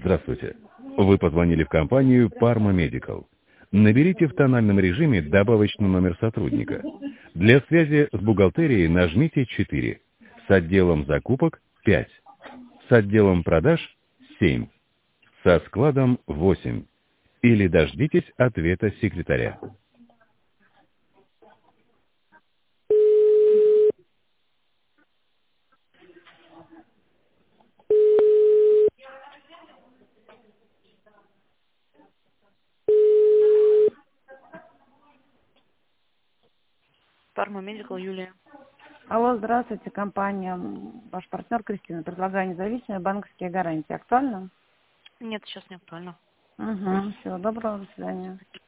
Здравствуйте. Вы позвонили в компанию Parma Medical. Наберите в тональном режиме добавочный номер сотрудника. Для связи с бухгалтерией нажмите 4. С отделом закупок 5. С отделом продаж 7. Со складом 8. Или дождитесь ответа секретаря. Парма Медикал, Юлия. Алло, здравствуйте, компания. Ваш партнер Кристина. Предлагаю независимые банковские гарантии. Актуально? Нет, сейчас не актуально. Угу. Всего доброго, до свидания.